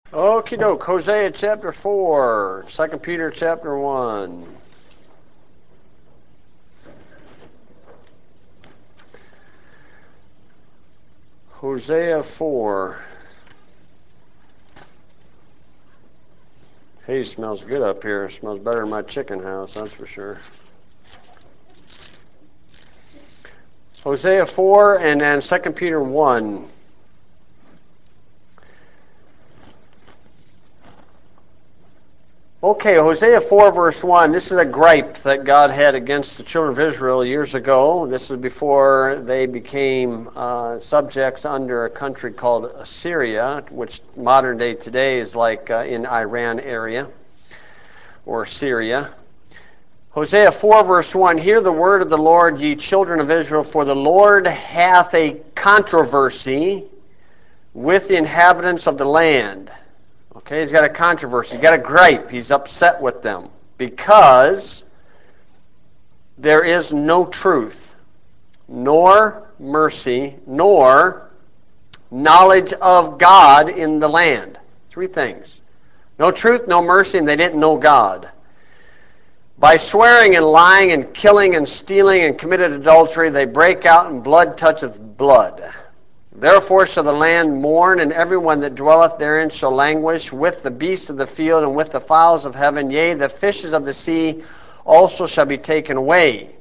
Okie doke, Hosea chapter 4, 2 Peter chapter 1. Hosea 4. Hay smells good up here. It smells better than my chicken house, that's for sure. Hosea 4 and then 2 Peter 1. Okay, Hosea 4 verse 1. This is a gripe that God had against the children of Israel years ago. This is before they became subjects under a country called Assyria, which modern day today is like in Iran area or Syria. Hosea 4 verse 1, Hear the word of the Lord, ye children of Israel, for the Lord hath a controversy with the inhabitants of the land. Okay, he's got a controversy. He's got a gripe. He's upset with them because there is no truth, nor mercy, nor knowledge of God in the land. Three things. No truth, no mercy, and they didn't know God. By swearing and lying and killing and stealing and committed adultery, they break out, and blood toucheth blood. Therefore shall the land mourn, and everyone that dwelleth therein shall languish, with the beasts of the field and with the fowls of heaven. Yea, the fishes of the sea also shall be taken away.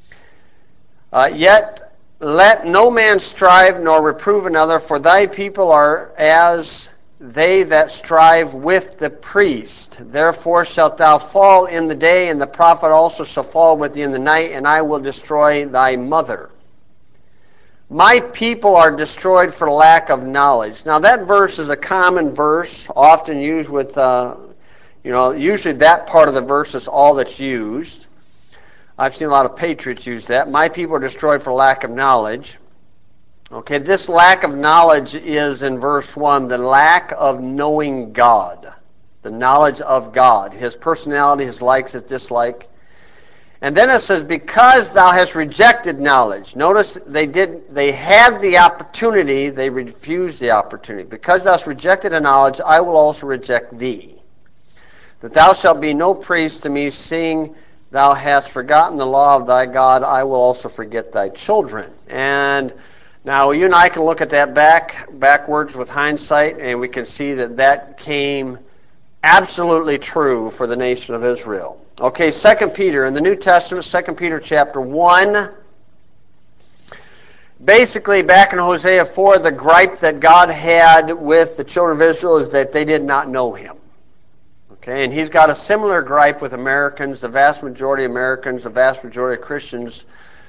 Yet let no man strive nor reprove another, for thy people are as they that strive with the priest. Therefore shalt thou fall in the day, and the prophet also shall fall with thee in the night, and I will destroy thy mother. My people are destroyed for lack of knowledge. Now that verse is a common verse, often used with, usually that part of the verse is all that's used. I've seen a lot of patriots use that. My people are destroyed for lack of knowledge. Okay, this lack of knowledge is in verse 1, the lack of knowing God. The knowledge of God, His personality, His likes, His dislike. And then it says, because thou hast rejected knowledge. Notice they had the opportunity, they refused the opportunity. Because thou hast rejected a knowledge, I will also reject thee. That thou shalt be no priest to me, seeing thou hast forgotten the law of thy God, I will also forget thy children. And now you and I can look at that backwards with hindsight, and we can see that that came absolutely true for the nation of Israel. Okay, 2 Peter, in the New Testament, 2 Peter chapter 1. Basically, back in Hosea 4, the gripe that God had with the children of Israel is that they did not know Him. Okay, and He's got a similar gripe with Americans. The vast majority of Americans, the vast majority of Christians,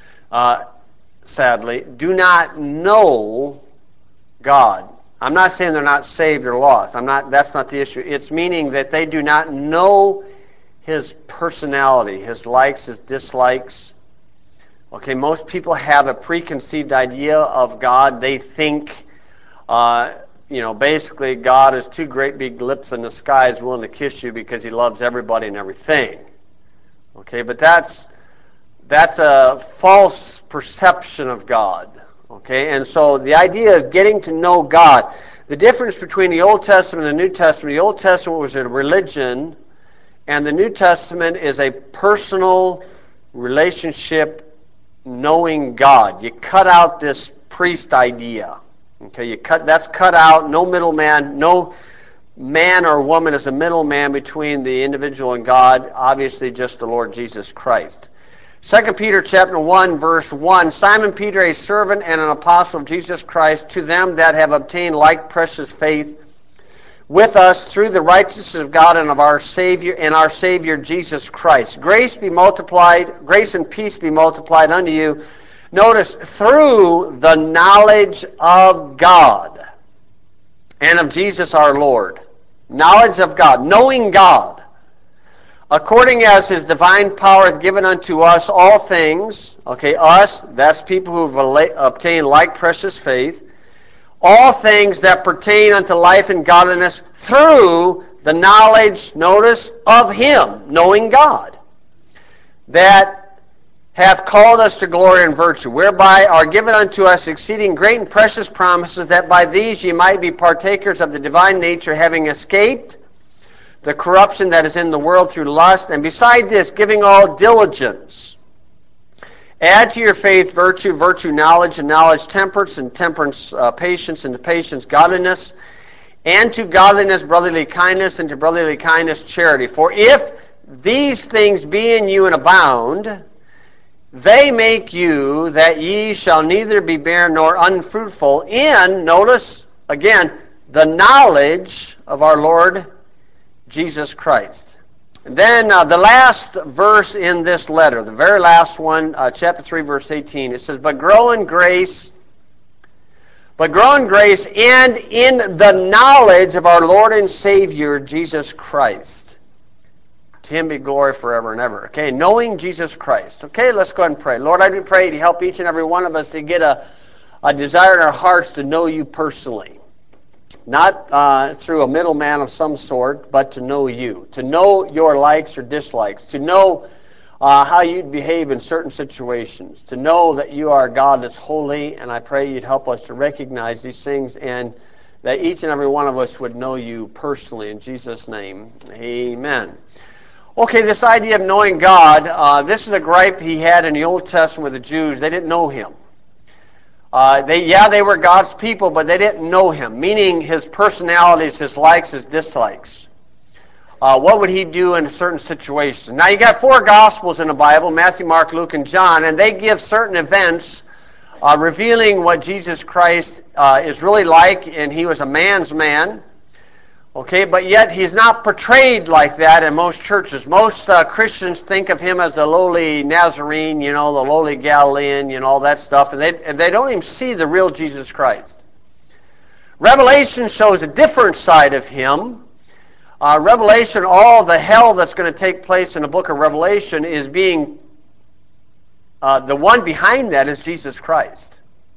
sadly, do not know God. I'm not saying they're not saved or lost. That's not the issue. It's meaning that they do not know His personality, His likes, His dislikes. Okay, most people have a preconceived idea of God. They think, basically God is two great big lips in the sky, is willing to kiss you because He loves everybody and everything. Okay, but that's a false perception of God. Okay, and so the idea is getting to know God. The difference between the Old Testament and the New Testament, the Old Testament was a religion, and the New Testament is a personal relationship knowing God. You cut out this priest idea. Okay, that's cut out. No middleman, no man or woman is a middleman between the individual and God. Obviously, just the Lord Jesus Christ. 2 Peter chapter 1, verse 1, Simon Peter, a servant and an apostle of Jesus Christ, to them that have obtained like precious faith with us through the righteousness of God and of our Savior Jesus Christ. Grace and peace be multiplied unto you. Notice, through the knowledge of God and of Jesus our Lord. Knowledge of God, knowing God. According as His divine power hath given unto us all things, okay, us, that's people who have obtained like precious faith, all things that pertain unto life and godliness through the knowledge, notice, of Him, knowing God. That hath called us to glory and virtue, whereby are given unto us exceeding great and precious promises, that by these ye might be partakers of the divine nature, having escaped the corruption that is in the world through lust, and beside this, giving all diligence. Add to your faith virtue, virtue knowledge, and knowledge temperance, and temperance patience, and to patience godliness, and to godliness brotherly kindness, and to brotherly kindness charity. For if these things be in you and abound, they make you that ye shall neither be barren nor unfruitful in, notice again, the knowledge of our Lord Jesus Christ. And then the last verse in this letter, the very last one, chapter 3, verse 18, it says, But grow in grace and in the knowledge of our Lord and Savior, Jesus Christ. To him be glory forever and ever. Okay, knowing Jesus Christ. Okay, let's go ahead and pray. Lord, I do pray to help each and every one of us to get a desire in our hearts to know you personally. Not through a middleman of some sort, but to know you. To know your likes or dislikes. To know how you'd behave in certain situations. To know that you are a God that's holy, and I pray you'd help us to recognize these things, and that each and every one of us would know you personally. In Jesus' name, amen. Okay, this idea of knowing God, this is a gripe he had in the Old Testament with the Jews. They didn't know him. They were God's people, but they didn't know him, meaning his personalities, his likes, his dislikes. What would he do in certain situations? Now, you got 4 Gospels in the Bible, Matthew, Mark, Luke, and John, and they give certain events revealing what Jesus Christ is really like, and he was a man's man. Okay, but yet he's not portrayed like that in most churches. Most Christians think of him as the lowly Nazarene, the lowly Galilean, all that stuff, and they don't even see the real Jesus Christ. Revelation shows a different side of him. Revelation, all the hell that's going to take place in the book of Revelation is being, the one behind that is Jesus Christ.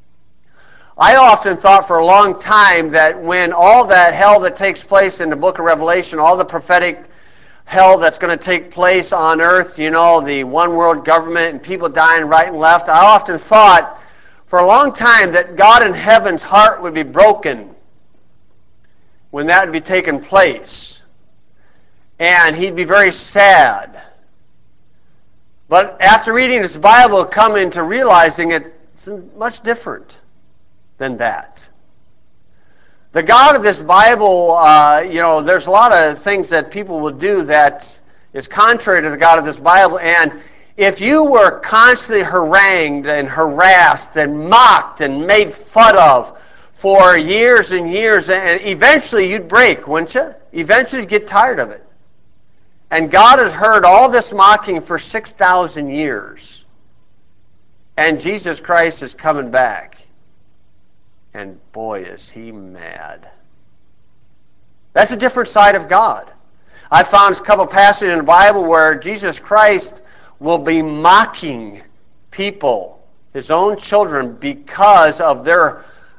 I often thought for a long time that when all that hell that takes place in the book of Revelation, all the prophetic hell that's going to take place on earth, the one world government and people dying right and left, I often thought for a long time that God in heaven's heart would be broken when that would be taking place. And he'd be very sad. But after reading this Bible, come into realizing it's much different than that. The God of this Bible, there's a lot of things that people will do that is contrary to the God of this Bible, and if you were constantly harangued and harassed and mocked and made fun of for years and years, and eventually you'd break, wouldn't you? Eventually you'd get tired of it. And God has heard all this mocking for 6,000 years, and Jesus Christ is coming back. And boy, is he mad. That's a different side of God. I found a couple passages in the Bible where Jesus Christ will be mocking people, his own children, because of their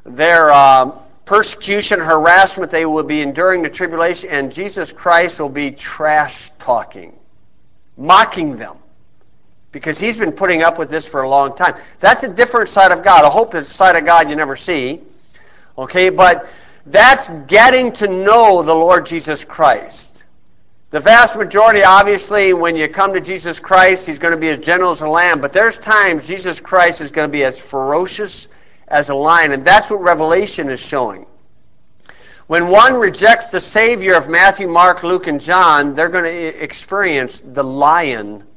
persecution, harassment they will be enduring the tribulation, and Jesus Christ will be trash talking, mocking them. Because he's been putting up with this for a long time. That's a different side of God. I hope it's a side of God you never see. Okay, but that's getting to know the Lord Jesus Christ. The vast majority, obviously, when you come to Jesus Christ, he's going to be as gentle as a lamb. But there's times Jesus Christ is going to be as ferocious as a lion. And that's what Revelation is showing. When one rejects the Savior of Matthew, Mark, Luke, and John, they're going to experience the lion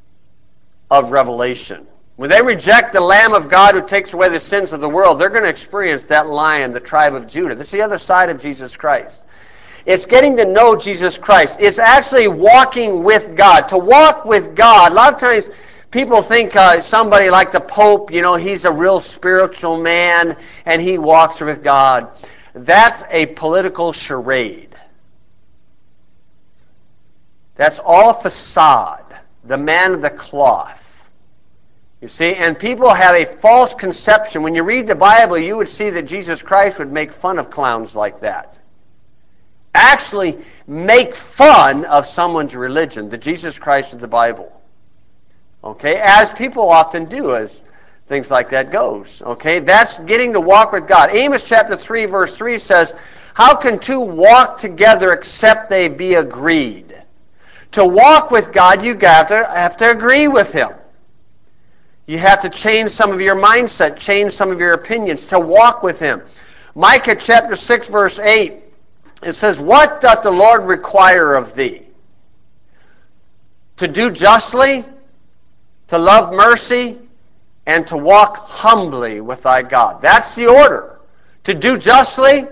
of Revelation. When they reject the Lamb of God who takes away the sins of the world, they're going to experience that lion, the tribe of Judah. That's the other side of Jesus Christ. It's getting to know Jesus Christ. It's actually walking with God. To walk with God, a lot of times people think somebody like the Pope, he's a real spiritual man and he walks with God. That's a political charade. That's all facade. The man of the cloth. You see, and people have a false conception. When you read the Bible, you would see that Jesus Christ would make fun of clowns like that. Actually, make fun of someone's religion, the Jesus Christ of the Bible. Okay, as people often do as things like that goes. Okay, that's getting to walk with God. Amos chapter 3 verse 3 says, how can two walk together except they be agreed? To walk with God, you have to agree with Him. You have to change some of your mindset, change some of your opinions to walk with Him. Micah chapter 6 verse 8, it says, what doth the Lord require of thee? To do justly, to love mercy, and to walk humbly with thy God. That's the order. To do justly,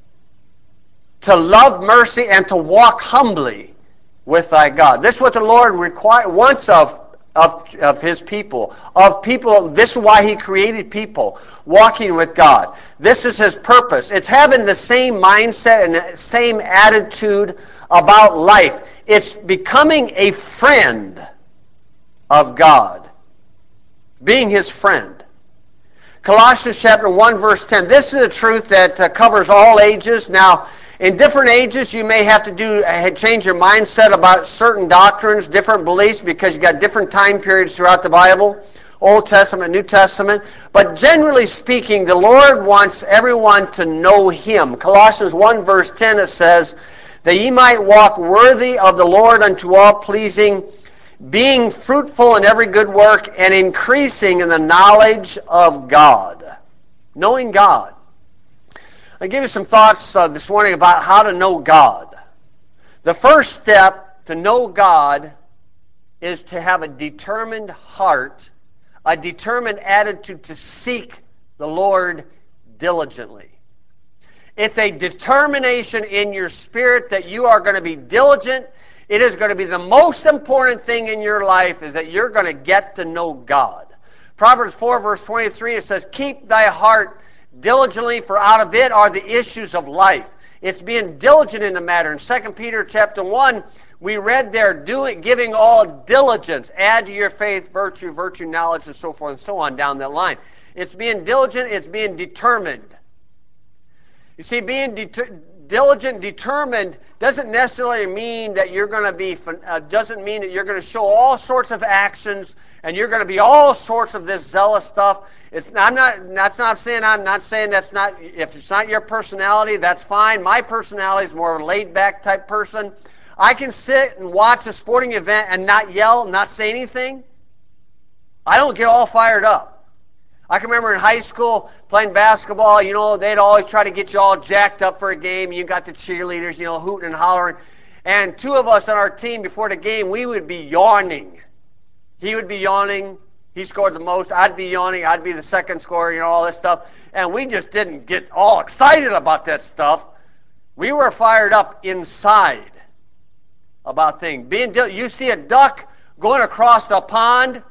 to love mercy, and to walk humbly with thy God. This is what the Lord wants of His people. Of people, this is why He created people, walking with God. This is His purpose. It's having the same mindset and the same attitude about life. It's becoming a friend of God. Being His friend. Colossians chapter 1 verse 10. This is a truth that covers all ages. Now, in different ages, you may have to change your mindset about certain doctrines, different beliefs, because you got different time periods throughout the Bible, Old Testament, New Testament. But generally speaking, the Lord wants everyone to know Him. Colossians 1 verse 10, it says, that ye might walk worthy of the Lord unto all pleasing, being fruitful in every good work and increasing in the knowledge of God. Knowing God. I'll give you some thoughts this morning about how to know God. The first step to know God is to have a determined heart, a determined attitude to seek the Lord diligently. It's a determination in your spirit that you are going to be diligent. It is going to be the most important thing in your life is that you're going to get to know God. Proverbs 4 verse 23, it says, keep thy heart diligently, for out of it are the issues of life. It's being diligent in the matter. In 2 Peter chapter 1, we read there, giving all diligence. Add to your faith virtue, knowledge, and so forth and so on down that line. It's being diligent, it's being determined. You see, being diligent, determined doesn't necessarily mean that you're going to be, doesn't mean that you're going to show all sorts of actions and you're going to be all sorts of this zealous stuff. I'm not saying that's not, if it's not your personality, that's fine. My personality is more of a laid-back type person. I can sit and watch a sporting event and not yell, not say anything. I don't get all fired up. I can remember in high school playing basketball, they'd always try to get you all jacked up for a game. You got the cheerleaders, hooting and hollering. And two of us on our team before the game, we would be yawning. He would be yawning. He scored the most. I'd be yawning. I'd be the second scorer, all this stuff. And we just didn't get all excited about that stuff. We were fired up inside about things. You see a duck going across a pond,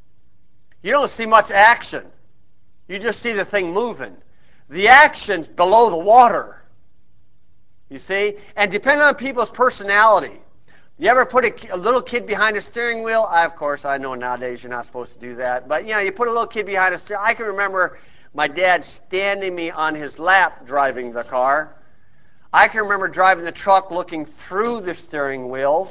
you don't see much action. You just see the thing moving. The action's below the water. You see? And depending on people's personality, you ever put a little kid behind a steering wheel? Of course, I know nowadays you're not supposed to do that. But, you put a little kid behind a steering wheel. I can remember my dad standing me on his lap driving the car. I can remember driving the truck looking through the steering wheel.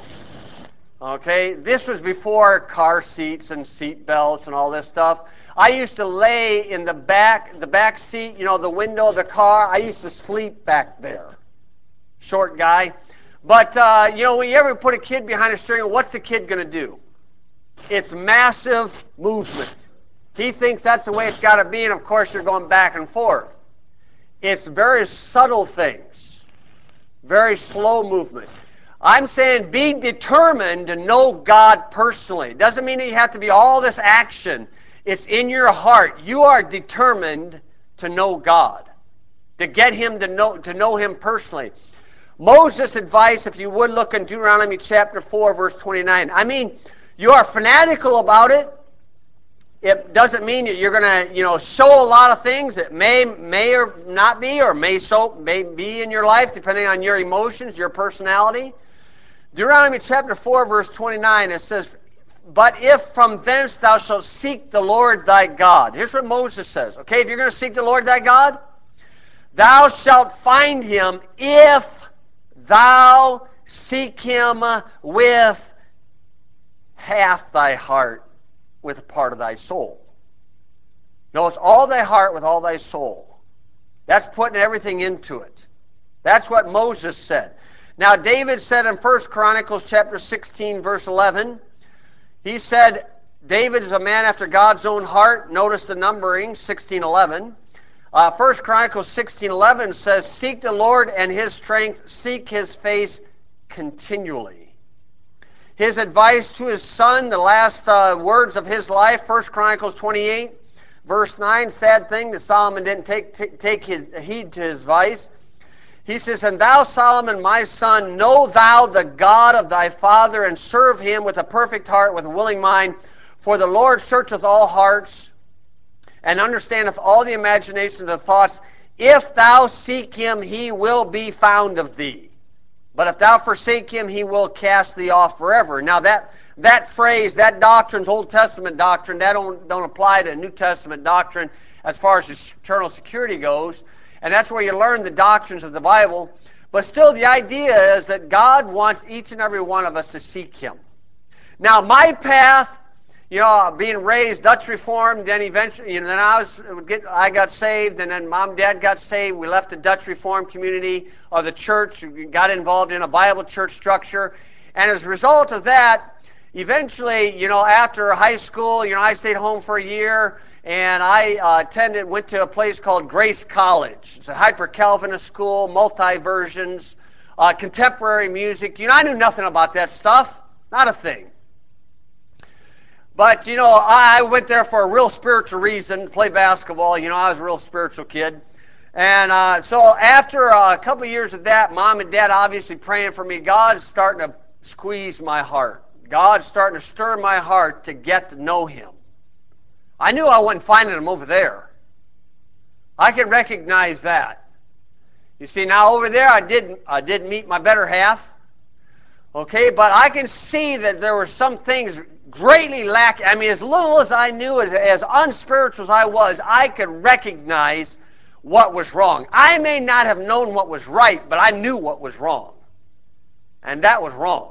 Okay? This was before car seats and seat belts and all this stuff. I used to lay in the back seat, the window of the car. I used to sleep back there. Short guy. But, when you ever put a kid behind a steering wheel, what's the kid going to do? It's massive movement. He thinks that's the way it's got to be, and of course you're going back and forth. It's very subtle things. Very slow movement. I'm saying be determined to know God personally. It doesn't mean that you have to be all this action. It's in your heart. You are determined to know God, to get Him to know Him personally. Moses' advice, if you would look in Deuteronomy chapter 4, verse 29. I mean, you are fanatical about it. It doesn't mean that you're going to, show a lot of things. It may or not be, or may be in your life, depending on your emotions, your personality. Deuteronomy chapter 4, verse 29, it says, but if from thence thou shalt seek the Lord thy God. Here's what Moses says. Okay, if you're going to seek the Lord thy God, thou shalt find Him if thou seek Him with half thy heart with part of thy soul. No, it's all thy heart with all thy soul. That's putting everything into it. That's what Moses said. Now, David said in 1 Chronicles chapter 16, verse 11, he said, David is a man after God's own heart. Notice the numbering, 16:11. 1 Chronicles 16:11 says, seek the Lord and his strength, seek his face continually. His advice to his son, the last words of his life, 1 Chronicles 28, verse 9, sad thing that Solomon didn't take heed to his advice. He says, and thou, Solomon, my son, know thou the God of thy father, and serve him with a perfect heart, with a willing mind. For the Lord searcheth all hearts, and understandeth all the imaginations of the thoughts. If thou seek him, he will be found of thee. But if thou forsake him, he will cast thee off forever. Now that phrase, that doctrine's Old Testament doctrine. That don't apply to New Testament doctrine as far as eternal security goes. And that's where you learn the doctrines of the Bible. But still, the idea is that God wants each and every one of us to seek him. Now, my path, being raised Dutch Reformed, then eventually, then I got saved, and then Mom and Dad got saved. We left the Dutch Reformed community or the church, we got involved in a Bible church structure, and as a result of that, eventually, after high school, I stayed home for a year, and I went to a place called Grace College. It's a hyper-Calvinist school, multi-versions, contemporary music. I knew nothing about that stuff, not a thing. But, I went there for a real spiritual reason, to play basketball. I was a real spiritual kid. And so after a couple of years of that, Mom and Dad obviously praying for me, God's starting to squeeze my heart. God's starting to stir my heart to get to know him. I knew I wasn't finding him over there. I could recognize that. You see, now over there I did meet my better half. Okay, but I can see that there were some things greatly lacking. I mean, as little as I knew, as unspiritual as I was, I could recognize what was wrong. I may not have known what was right, but I knew what was wrong. And that was wrong.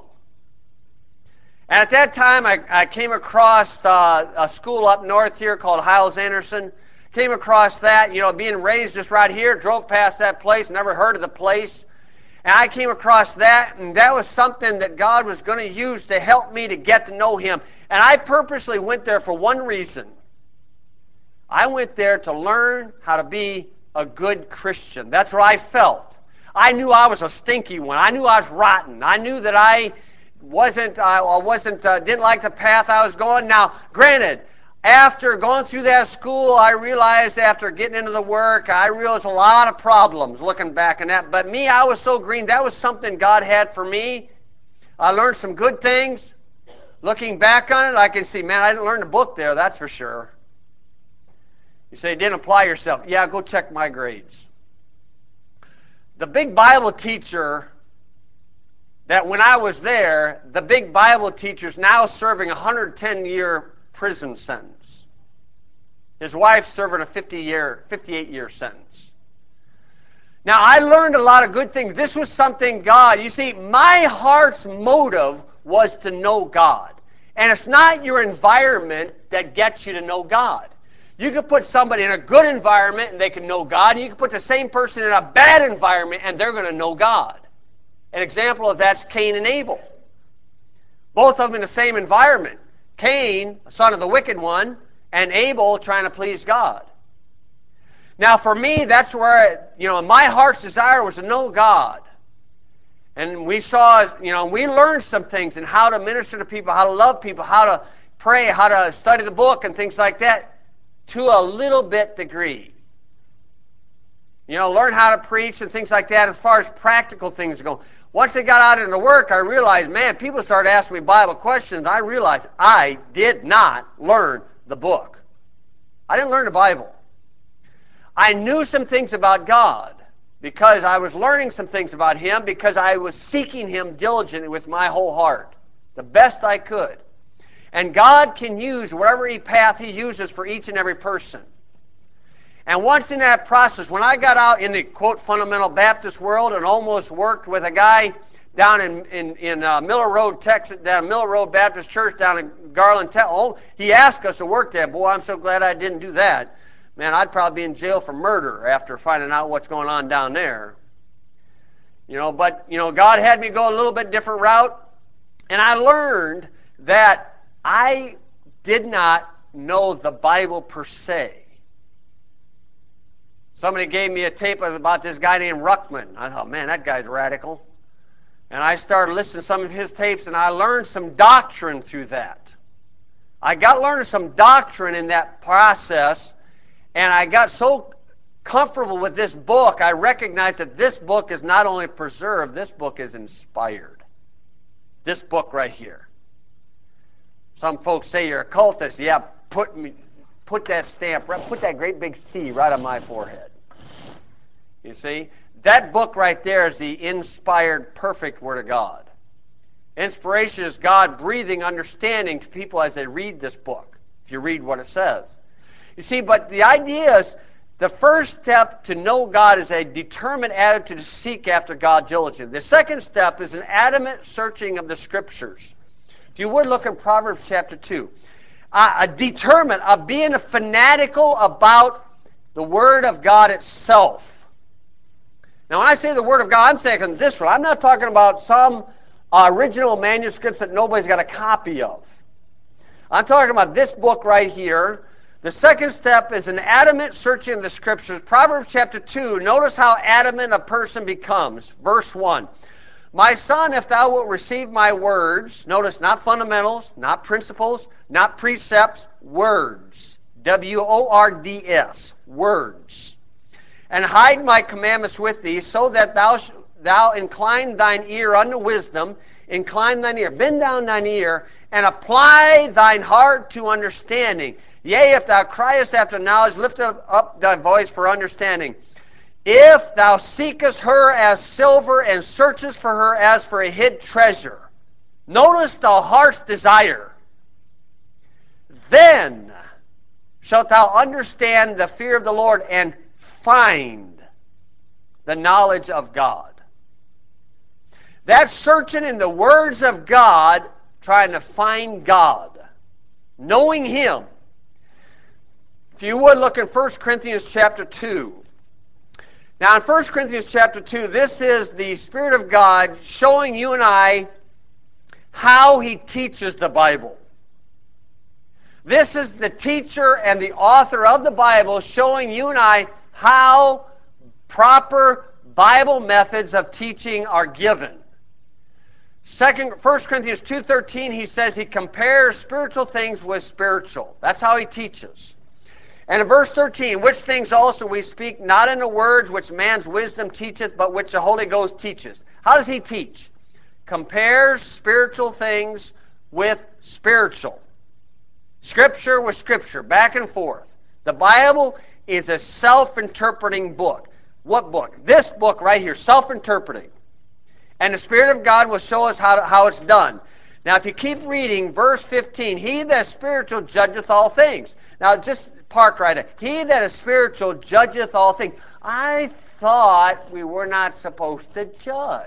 And at that time, I came across a school up north here called Hyles-Anderson. Came across that, being raised just right here, drove past that place, never heard of the place. And I came across that, and that was something that God was going to use to help me to get to know him. And I purposely went there for one reason. I went there to learn how to be a good Christian. That's what I felt. I knew I was a stinky one. I knew I was rotten. I knew that I didn't like the path I was going. Now, granted, after going through that school, I realized after getting into the work, I realized a lot of problems looking back on that. But me, I was so green. That was something God had for me. I learned some good things. Looking back on it, I can see, man, I didn't learn the book there, that's for sure. You say, didn't apply yourself. Yeah, go check my grades. The big Bible teacher that when I was there, the big Bible teacher's now serving a 110-year prison sentence. His wife's serving a 58-year sentence. Now, I learned a lot of good things. This was something God, you see, my heart's motive was to know God. And it's not your environment that gets you to know God. You can put somebody in a good environment and they can know God. And you can put the same person in a bad environment and they're going to know God. An example of that's Cain and Abel. Both of them in the same environment. Cain, son of the wicked one, and Abel trying to please God. Now for me, that's where, my heart's desire was to know God. And we saw, we learned some things in how to minister to people, how to love people, how to pray, how to study the book and things like that to a little bit degree. Learn how to preach and things like that as far as practical things go. Once I got out into work, I realized, man, people started asking me Bible questions. I realized I did not learn the book. I didn't learn the Bible. I knew some things about God because I was learning some things about him because I was seeking him diligently with my whole heart, the best I could. And God can use whatever path he uses for each and every person. And once in that process, when I got out in the, quote, fundamental Baptist world and almost worked with a guy down in Miller Road, Texas, down Miller Road Baptist Church down in Garland, Texas. Oh, he asked us to work there. Boy, I'm so glad I didn't do that. Man, I'd probably be in jail for murder after finding out what's going on down there. But God had me go a little bit different route, and I learned that I did not know the Bible per se. Somebody gave me a tape about this guy named Ruckman. I thought, man, that guy's radical. And I started listening to some of his tapes, and I learned some doctrine through that. I got learning some doctrine in that process, and I got so comfortable with this book, I recognized that this book is not only preserved, this book is inspired. This book right here. Some folks say you're a cultist. Yeah, put that stamp, put that great big C right on my forehead. You see? That book right there is the inspired, perfect Word of God. Inspiration is God breathing understanding to people as they read this book, if you read what it says. You see, but the idea is, the first step to know God is a determined attitude to seek after God diligently. The second step is an adamant searching of the Scriptures. If you would look in Proverbs chapter 2. Being fanatical about the Word of God itself. Now, when I say the Word of God, I'm thinking this one. I'm not talking about some original manuscripts that nobody's got a copy of. I'm talking about this book right here. The second step is an adamant searching of the Scriptures. Proverbs chapter 2, notice how adamant a person becomes. Verse 1. My son, if thou wilt receive my words, notice not fundamentals, not principles, not precepts, words. W-O-R-D-S, words. And hide my commandments with thee, so that thou incline thine ear unto wisdom, incline thine ear, bend down thine ear, and apply thine heart to understanding. Yea, if thou criest after knowledge, lift up thy voice for understanding. If thou seekest her as silver and searchest for her as for a hid treasure. Notice the heart's desire. Then shalt thou understand the fear of the Lord and find the knowledge of God. That's searching in the words of God, trying to find God, knowing Him. If you would look in 1 Corinthians chapter 2. Now in 1 Corinthians chapter 2, this is the Spirit of God showing you and I how He teaches the Bible. This is the teacher and the author of the Bible showing you and I how proper Bible methods of teaching are given. 1 Corinthians 2:13, he says he compares spiritual things with spiritual. That's how he teaches. And in verse 13, which things also we speak, not in the words which man's wisdom teacheth, but which the Holy Ghost teaches. How does he teach? Compares spiritual things with spiritual. Scripture with Scripture, back and forth. The Bible is a self-interpreting book. What book? This book right here, self-interpreting. And the Spirit of God will show us how it's done. Now, if you keep reading, verse 15, he that is spiritual judgeth all things. Now, just park right there. He that is spiritual judgeth all things. I thought we were not supposed to judge.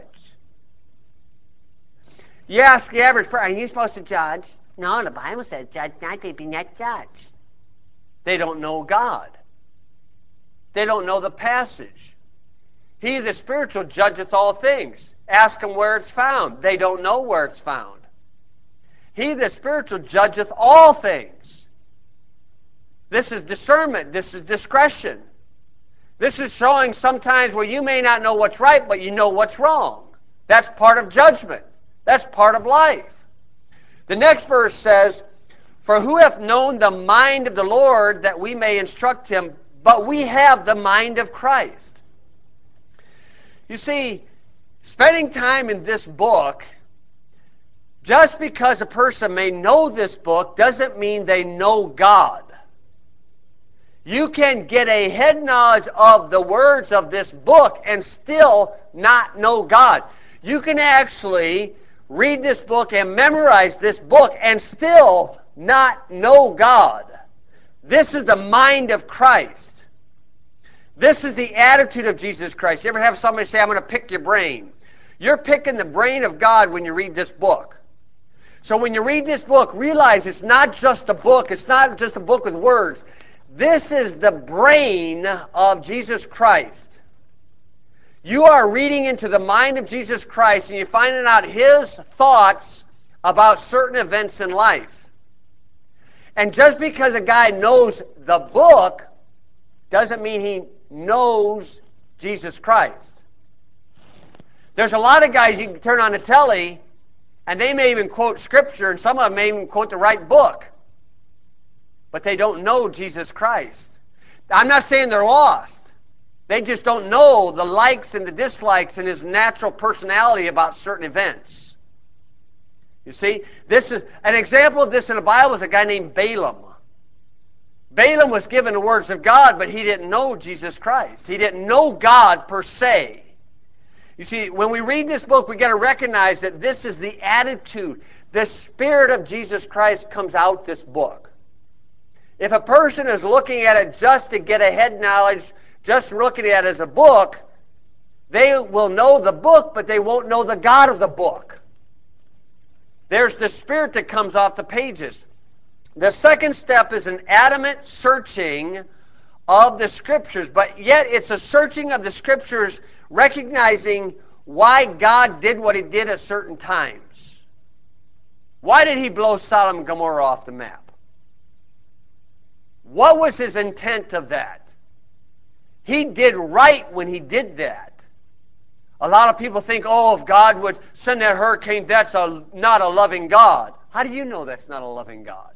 You ask the average person, are you supposed to judge? No, the Bible says, judge not, they be not judged. They don't know God. They don't know the passage. He, the spiritual, judgeth all things. Ask them where it's found. They don't know where it's found. He, the spiritual, judgeth all things. This is discernment. This is discretion. This is showing sometimes where you may not know what's right, but you know what's wrong. That's part of judgment. That's part of life. The next verse says, for who hath known the mind of the Lord that we may instruct him, but we have the mind of Christ. You see, spending time in this book, just because a person may know this book doesn't mean they know God. You can get a head knowledge of the words of this book and still not know God. You can actually read this book and memorize this book and still not know God. This is the mind of Christ. This is the attitude of Jesus Christ. You ever have somebody say, I'm going to pick your brain? You're picking the brain of God when you read this book. So when you read this book, realize it's not just a book. It's not just a book with words. This is the brain of Jesus Christ. You are reading into the mind of Jesus Christ, and you're finding out his thoughts about certain events in life. And just because a guy knows the book doesn't mean he knows Jesus Christ. There's a lot of guys you can turn on the telly, and they may even quote Scripture, and some of them may even quote the right book, but they don't know Jesus Christ. I'm not saying they're lost. They just don't know the likes and the dislikes and his natural personality about certain events. You see, this is an example of this in the Bible is a guy named Balaam. Balaam was given the words of God, but he didn't know Jesus Christ. He didn't know God per se. You see, when we read this book, we've got to recognize that this is the attitude. The Spirit of Jesus Christ comes out this book. If a person is looking at it just to get a head knowledge, just looking at it as a book, they will know the book, but they won't know the God of the book. There's the Spirit that comes off the pages. The second step is an adamant searching of the Scriptures, but yet it's a searching of the Scriptures recognizing why God did what he did at certain times. Why did he blow Sodom and Gomorrah off the map? What was his intent of that? He did right when he did that. A lot of people think, oh, if God would send that hurricane, that's not a loving God. How do you know that's not a loving God?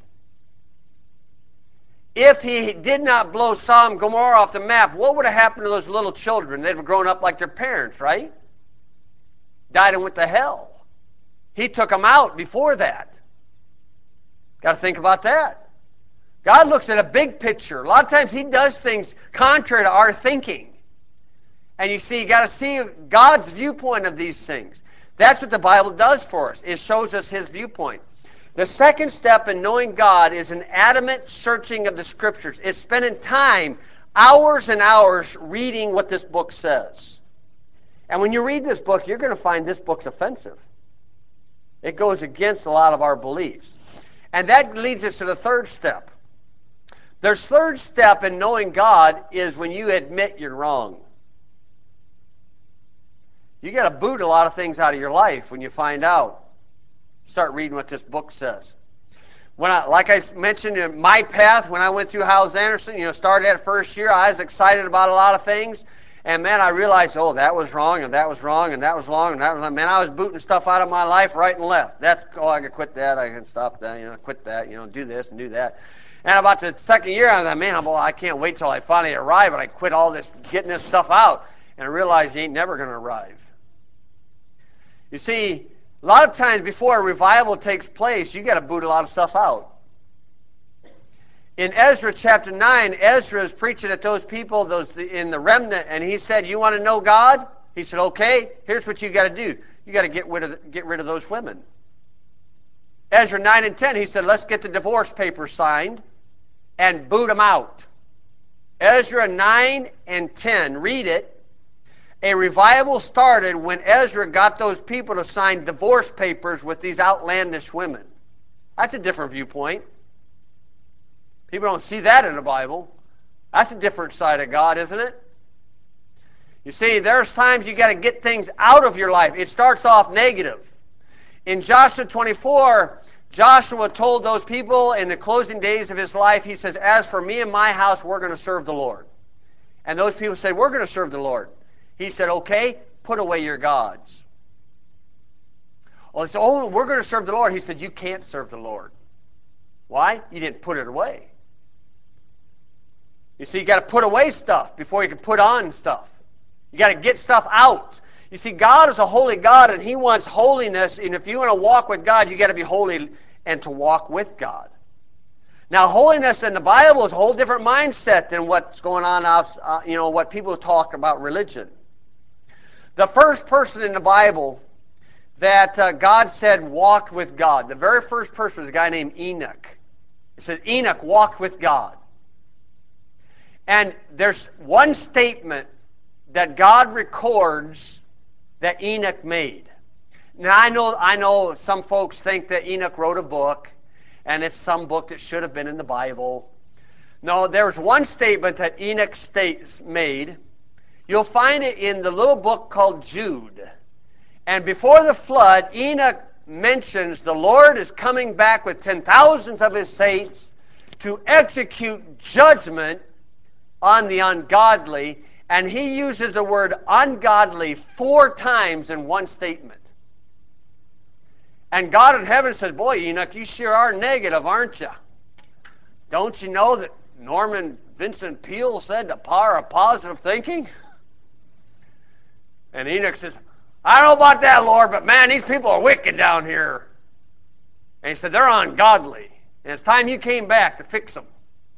If he did not blow Sodom and Gomorrah off the map, what would have happened to those little children? They'd have grown up like their parents, right? Died and went to hell. He took them out before that. Got to think about that. God looks at a big picture. A lot of times he does things contrary to our thinking. And you see, you got to see God's viewpoint of these things. That's what the Bible does for us. It shows us his viewpoint. The second step in knowing God is an adamant searching of the Scriptures. It's spending time, hours and hours, reading what this book says. And when you read this book, you're going to find this book's offensive. It goes against a lot of our beliefs. And that leads us to the third step. The third step in knowing God is when you admit you're wrong. You got to boot a lot of things out of your life when you find out. Start reading what this book says. Like I mentioned in my path, when I went through Hyles-Anderson, started that first year, I was excited about a lot of things. And man, I realized, oh, that was wrong, and that was wrong, and that was wrong, and that was wrong. Man, I was booting stuff out of my life right and left. I can quit that, I can stop that, quit that, do this and do that. And about the second year, I was like, man, I can't wait till I finally arrive, and I quit all this, getting this stuff out. And I realized you ain't never going to arrive. You see, a lot of times before a revival takes place, you got to boot a lot of stuff out. In Ezra chapter 9, Ezra is preaching at those people, in the remnant, and he said, you want to know God? He said, okay, here's what you got to do. You got to get rid of those women. Ezra 9 and 10, he said, let's get the divorce papers signed and boot them out. Ezra 9 and 10, read it. A revival started when Ezra got those people to sign divorce papers with these outlandish women. That's a different viewpoint. People don't see that in the Bible. That's a different side of God, isn't it? You see, there's times you got to get things out of your life. It starts off negative. In Joshua 24, Joshua told those people in the closing days of his life, he says, as for me and my house, we're going to serve the Lord. And those people said, we're going to serve the Lord. He said, okay, put away your gods. Well, they said, oh, we're going to serve the Lord. He said, you can't serve the Lord. Why? You didn't put it away. You see, you got to put away stuff before you can put on stuff. You got to get stuff out. You see, God is a holy God, and he wants holiness, and if you want to walk with God, you got to be holy and to walk with God. Now, holiness in the Bible is a whole different mindset than what's going on, what people talk about religion. The first person in the Bible that God said walked with God, the very first person was a guy named Enoch. It said Enoch walked with God. And there's one statement that God records that Enoch made. Now, I know some folks think that Enoch wrote a book, and it's some book that should have been in the Bible. No, there's one statement that Enoch made. You'll find it in the little book called Jude. And before the flood, Enoch mentions the Lord is coming back with 10,000s of his saints to execute judgment on the ungodly. And he uses the word ungodly 4 times in one statement. And God in heaven says, boy, Enoch, you sure are negative, aren't you? Don't you know that Norman Vincent Peale said the power of positive thinking? And Enoch says, I don't know about that, Lord, but man, these people are wicked down here. And he said, they're ungodly. And it's time you came back to fix them.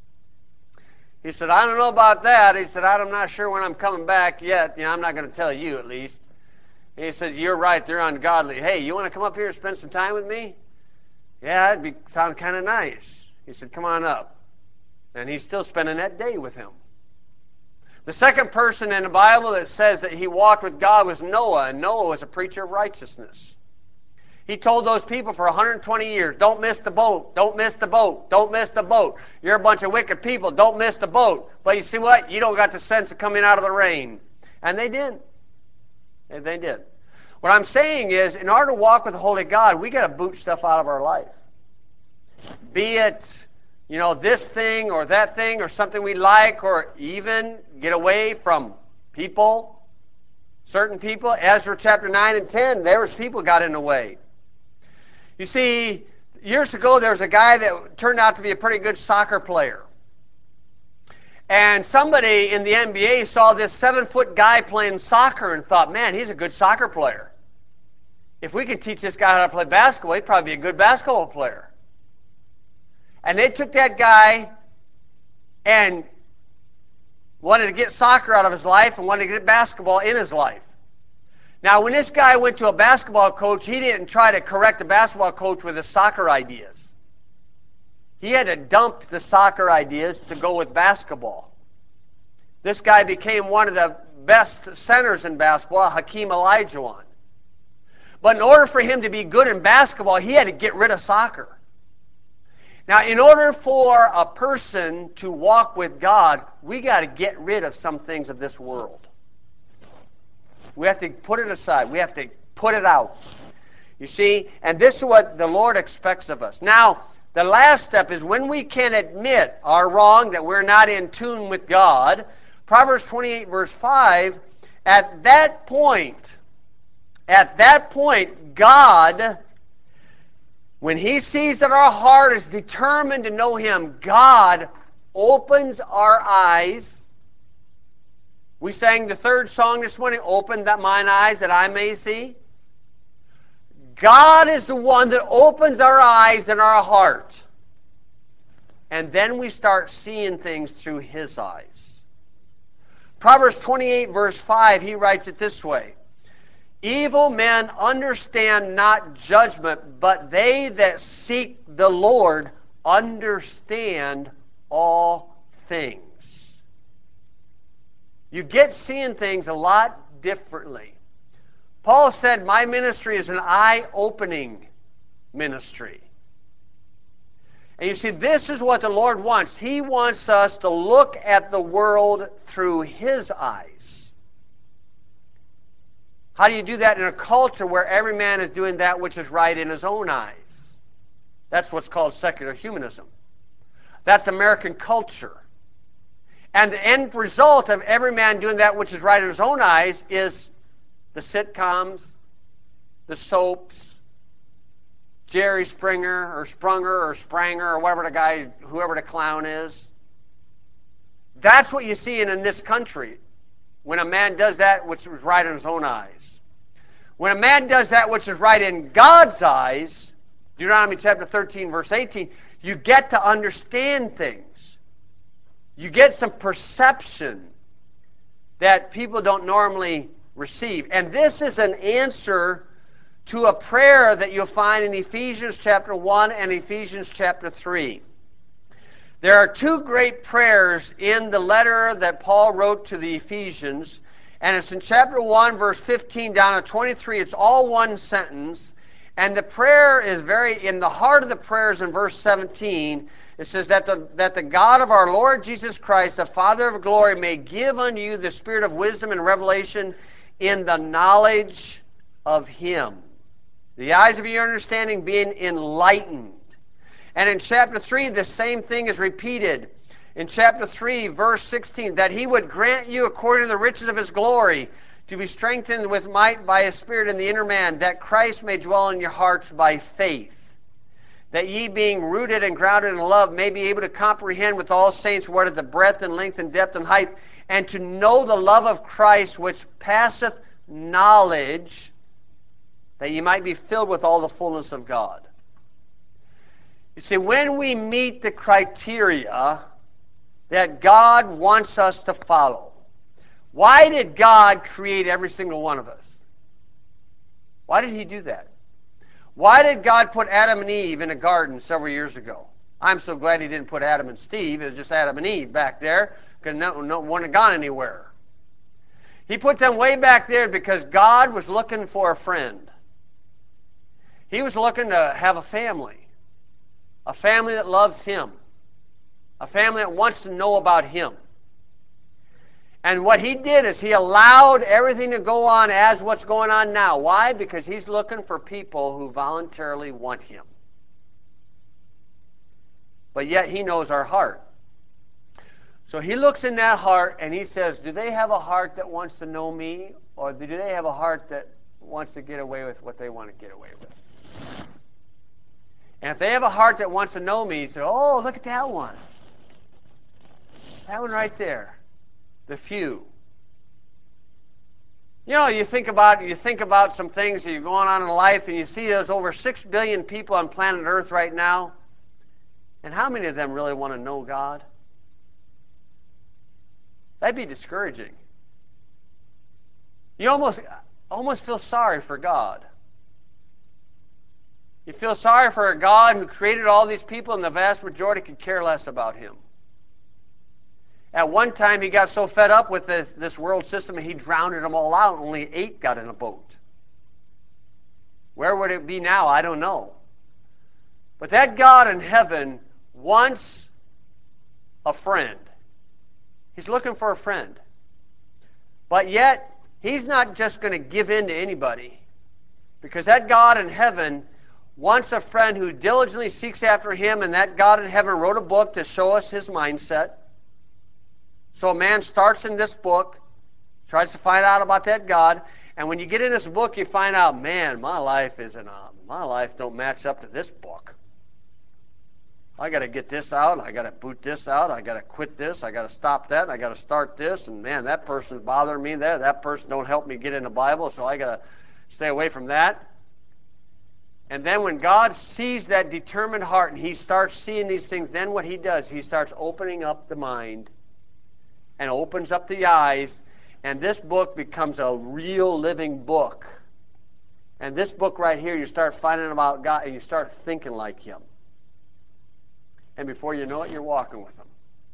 He said, I don't know about that. He said, I'm not sure when I'm coming back yet. I'm not going to tell you at least. And he says, you're right, they're ungodly. Hey, you want to come up here and spend some time with me? Yeah, it'd sound kind of nice. He said, come on up. And he's still spending that day with him. The second person in the Bible that says that he walked with God was Noah, and Noah was a preacher of righteousness. He told those people for 120 years, don't miss the boat, don't miss the boat, don't miss the boat. You're a bunch of wicked people, don't miss the boat. But you see what? You don't got the sense of coming out of the rain. And they did. And they did. What I'm saying is, in order to walk with the Holy God, we got to boot stuff out of our life. Be it this thing or that thing or something we like, or even get away from people, certain people. Ezra chapter 9 and 10, there was people got in the way. You see, years ago there was a guy that turned out to be a pretty good soccer player. And somebody in the NBA saw this 7-foot guy playing soccer and thought, man, he's a good soccer player. If we could teach this guy how to play basketball, he'd probably be a good basketball player. And they took that guy and wanted to get soccer out of his life and wanted to get basketball in his life. Now, when this guy went to a basketball coach, he didn't try to correct the basketball coach with his soccer ideas. He had to dump the soccer ideas to go with basketball. This guy became one of the best centers in basketball, Hakeem Olajuwon. But in order for him to be good in basketball, he had to get rid of soccer. Now, in order for a person to walk with God, we got to get rid of some things of this world. We have to put it aside. We have to put it out. You see? And this is what the Lord expects of us. Now, the last step is when we can admit our wrong, that we're not in tune with God. Proverbs 28, verse 5, at that point, God, when He sees that our heart is determined to know Him, God opens our eyes. We sang the third song this morning, open mine eyes that I may see. God is the one that opens our eyes and our heart. And then we start seeing things through His eyes. Proverbs 28, verse 5, he writes it this way. Evil men understand not judgment, but they that seek the Lord understand all things. You get seeing things a lot differently. Paul said, my ministry is an eye-opening ministry. And you see, this is what the Lord wants. He wants us to look at the world through His eyes. How do you do that in a culture where every man is doing that which is right in his own eyes? That's what's called secular humanism. That's American culture. And the end result of every man doing that which is right in his own eyes is the sitcoms, the soaps, Jerry Springer or Sprunger or Spranger or whoever the clown is. That's what you see in this country when a man does that which is right in his own eyes. When a man does that which is right in God's eyes, Deuteronomy chapter 13, verse 18, you get to understand things. You get some perception that people don't normally receive. And this is an answer to a prayer that you'll find in Ephesians chapter 1 and Ephesians chapter 3. There are two great prayers in the letter that Paul wrote to the Ephesians, And it's in chapter 1, verse 15 down to 23. It's all one sentence. And the prayer is in the heart of the prayer is in verse 17. It says that the God of our Lord Jesus Christ, the Father of glory, may give unto you the spirit of wisdom and revelation in the knowledge of Him. The eyes of your understanding being enlightened. And in chapter 3, the same thing is repeated. In chapter 3, verse 16, that He would grant you according to the riches of His glory to be strengthened with might by His Spirit in the inner man, that Christ may dwell in your hearts by faith, that ye being rooted and grounded in love may be able to comprehend with all saints what is the breadth and length and depth and height, and to know the love of Christ which passeth knowledge, that ye might be filled with all the fullness of God. You see, when we meet the criteria that God wants us to follow, why did God create every single one of us? Why did He do that? Why did God put Adam and Eve in a garden several years ago? I'm so glad He didn't put Adam and Steve. It was just Adam and Eve back there, because no one had gone anywhere. He put them way back there because God was looking for a friend. He was looking to have a family that loves Him, a family that wants to know about Him. And what He did is He allowed everything to go on as what's going on now. Why? Because He's looking for people who voluntarily want Him. But yet He knows our heart. So He looks in that heart and He says, do they have a heart that wants to know Me? Or do they have a heart that wants to get away with what they want to get away with? And if they have a heart that wants to know Me, He said, oh, look at that one. That one right there. The few. You know, you think about some things that are going on in life, and you see there's over 6 billion people on planet Earth right now. And how many of them really want to know God? That'd be discouraging. You almost feel sorry for God. You feel sorry for a God who created all these people, and the vast majority could care less about Him. At one time, He got so fed up with this world system, He drowned them all out. Only 8 got in a boat. Where would it be now? I don't know. But that God in heaven wants a friend. He's looking for a friend. But yet, He's not just going to give in to anybody. Because that God in heaven wants a friend who diligently seeks after Him, and that God in heaven wrote a book to show us His mindset. So a man starts in this book, tries to find out about that God, and when you get in this book, you find out, man, my life don't match up to this book. I got to get this out, I got to boot this out, I got to quit this, I got to stop that, I got to start this, and man, that person's bothering me there, that person don't help me get in the Bible, so I got to stay away from that. And then when God sees that determined heart and He starts seeing these things, then what He does, He starts opening up the mind and opens up the eyes, and this book becomes a real living book. And this book right here, you start finding about God, and you start thinking like Him. And before you know it, you're walking with Him.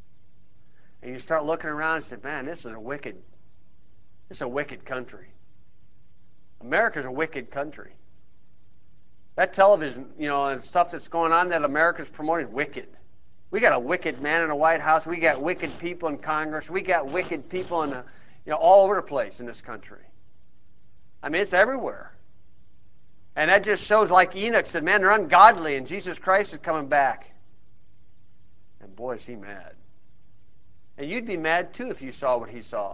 And you start looking around and say, man, this is a wicked country. America's a wicked country. That television, and stuff that's going on that America's promoting, wicked. We got a wicked man in the White House. We got wicked people in Congress. We got wicked people in all over the place in this country. I mean, it's everywhere. And that just shows, like Enoch said, man, they're ungodly, and Jesus Christ is coming back. And boy, is He mad. And you'd be mad too if you saw what He saw.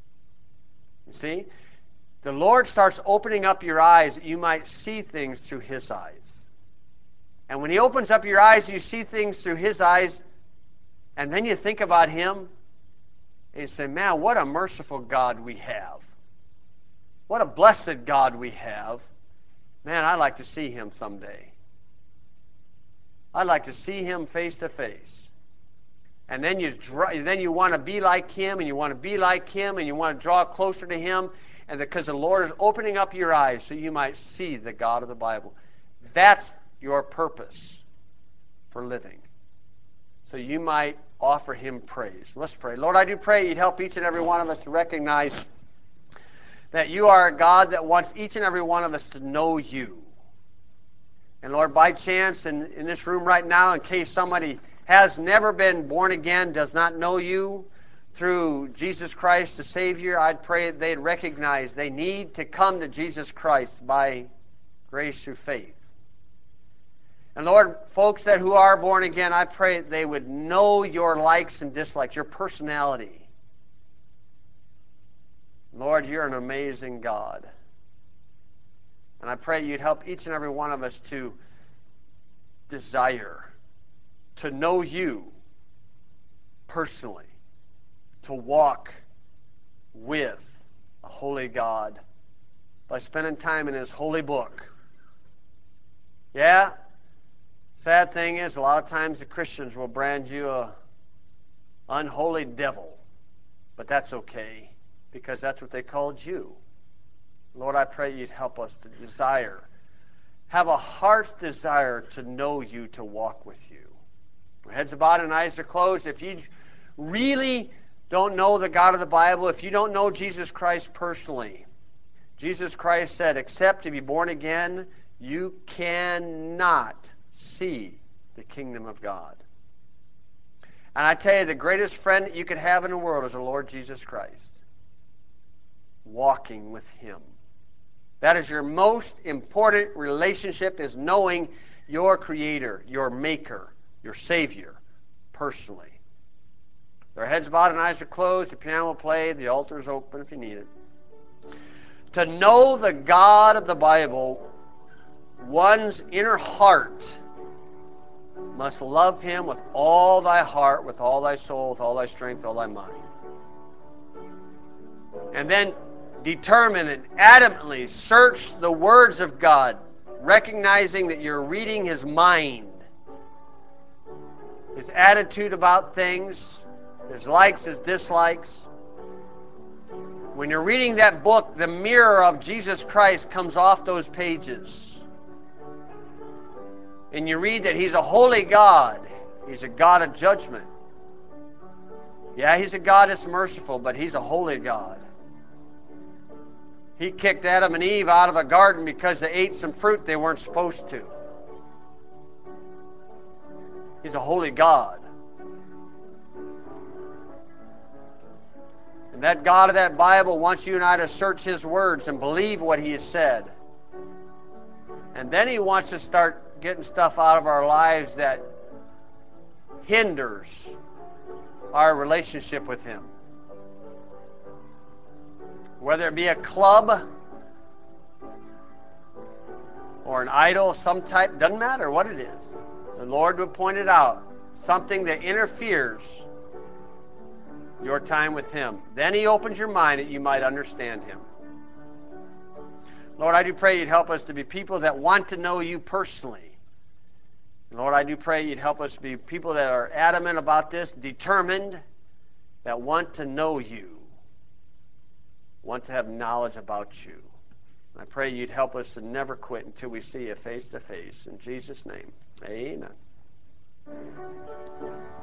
You see? The Lord starts opening up your eyes that you might see things through His eyes. And when He opens up your eyes, you see things through His eyes, and then you think about Him, and you say, man, what a merciful God we have. What a blessed God we have. Man, I'd like to see Him someday. I'd like to see Him face to face. And then you want to be like Him, and you want to be like Him, and you want to draw closer to Him, and because the Lord is opening up your eyes so you might see the God of the Bible. That's your purpose for living. So you might offer Him praise. Let's pray. Lord, I do pray You'd help each and every one of us to recognize that you are a God that wants each and every one of us to know you. And Lord, by chance in this room right now, in case somebody has never been born again, does not know you through Jesus Christ the Savior, I'd pray that they'd recognize they need to come to Jesus Christ by grace through faith. And Lord, folks who are born again, I pray that they would know your likes and dislikes, your personality. Lord, you're an amazing God. And I pray you'd help each and every one of us to desire to know you personally, to walk with a holy God by spending time in his holy book. Yeah, sad thing is a lot of times the Christians will brand you a unholy devil, but that's okay because that's what they called you. Lord, I pray you'd help us to desire, have a heart's desire to know you, to walk with you. Our heads are bowed and eyes are closed. If you really don't know the God of the Bible, if you don't know Jesus Christ personally, Jesus Christ said, except to be born again, you cannot see the kingdom of God. And I tell you, the greatest friend that you could have in the world is the Lord Jesus Christ. Walking with him. That is your most important relationship, is knowing your Creator, your Maker, your Savior, personally. Their heads bowed and eyes are closed. The piano will play. The altar is open if you need it. To know the God of the Bible, one's inner heart must love him with all thy heart, with all thy soul, with all thy strength, all thy mind. And then determine and adamantly search the words of God, recognizing that you're reading his mind, his attitude about things, his likes, his dislikes. When you're reading that book, the mirror of Jesus Christ comes off those pages. And you read that he's a holy God. He's a God of judgment. Yeah, he's a God that's merciful, but he's a holy God. He kicked Adam and Eve out of a garden because they ate some fruit they weren't supposed to. He's a holy God. And that God of that Bible wants you and I to search his words and believe what he has said. And then he wants to start getting stuff out of our lives that hinders our relationship with him. Whether it be a club or an idol of some type, doesn't matter what it is. The Lord will point it out. Something that interferes your time with him. Then he opens your mind that you might understand him. Lord, I do pray you'd help us to be people that want to know you personally. Lord, I do pray you'd help us to be people that are adamant about this, determined, that want to know you, want to have knowledge about you. I pray you'd help us to never quit until we see you face to face. In Jesus' name, amen.